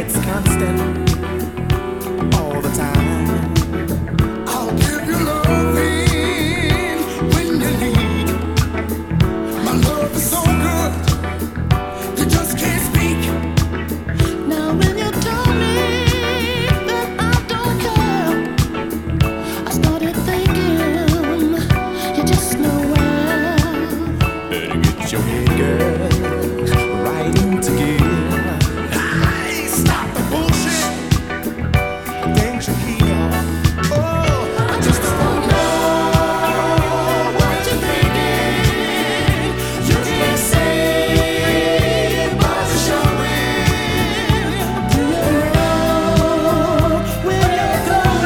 it's constant all the time. I'll give you loving when you need. My love is so good, you just can't speak. Now when you tell me that I don't care, I started thinking you just know well. Better get your head, girl, right into gear. Hey, stop the bullshit. Can't you hear? Oh, I just don't know what you're thinking. You can't say it, but it's showing. Do you know where you're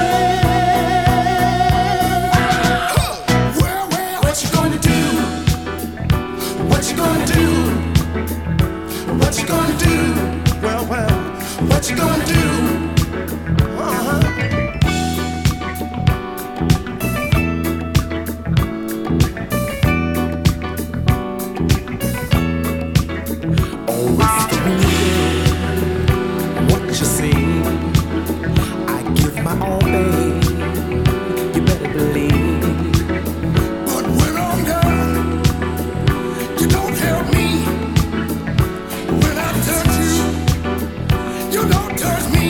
going? Well, what you gonna do? What you gonna do? What you gonna do? Well, what you gonna do? Uh-huh. Oh, it's the what you see. I give my all, babe. You better believe. But when I'm done, you don't help me. When I touch you, you don't touch me.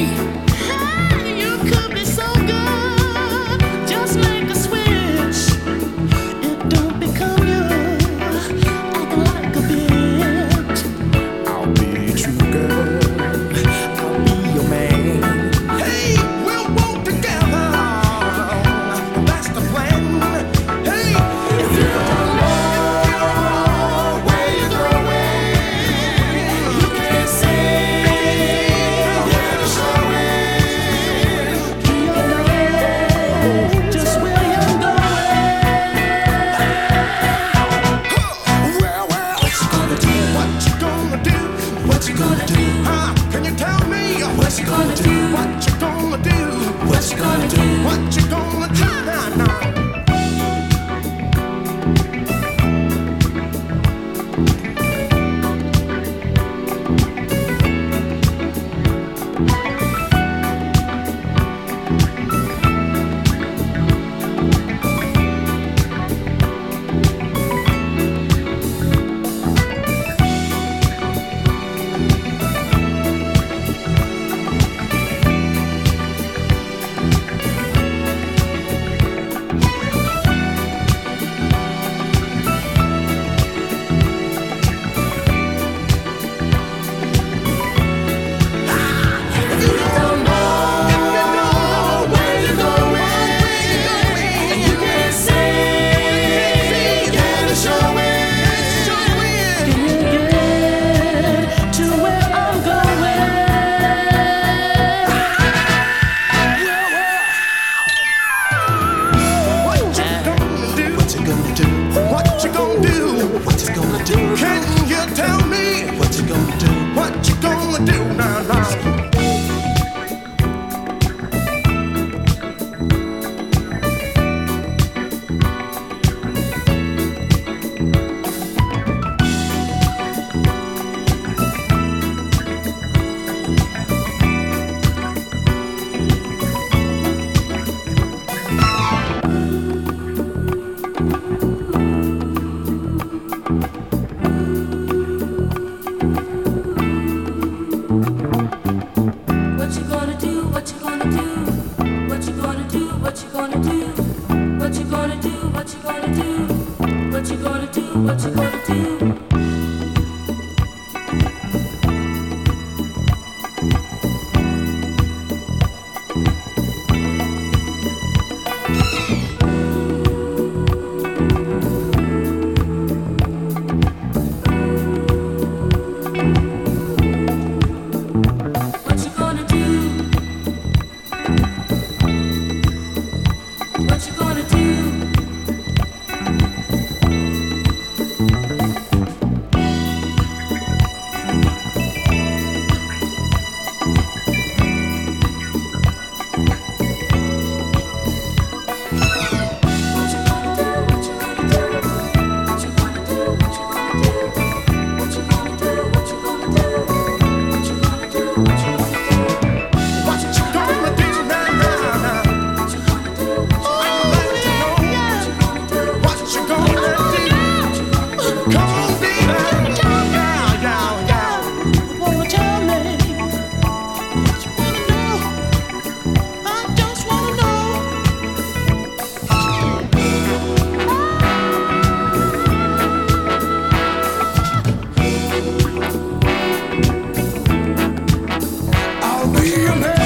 be a man.